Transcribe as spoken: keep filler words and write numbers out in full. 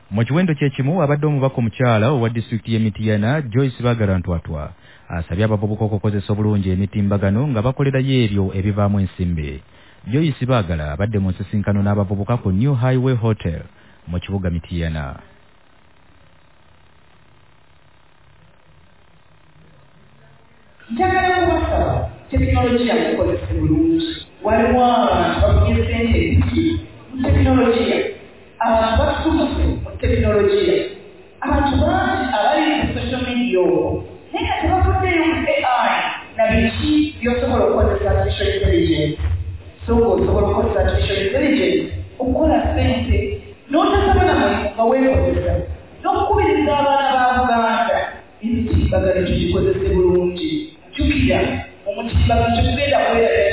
Mu kiwendo kyekimu abadde omubaka omukyala owa disitulikiti y'e Mityana Joyce Baagala Ntwatwa asabye abavubuka okukozesa obulungi emitimbagano nga bakolerayo ebyo ebivaamu ensimbi. Joyce Baagala abadde mu nsisinkano n'abavubuka ku New Highway Hotel mu kibuga Mityana. Njagala kubasaba tekinologiya mukozese bulungi. Waliwo abantu bafunye ssente ennungi mu tekinologiya, abantu basomose mu tekinologiya, abantu bangi abali ku social media okwo naye nga tebafuddeyo mu A I na biki by'osobola okukozesa artificial intelligence. So ng'osobola okukozesa artificial intelligence okukola ssente n'otasobola mulimu nga weekozesa n'okukubiriza abaana ba Buganda emitimbagano tugikozese bulungi. Jjukira omutimbagano tekugenda kubeera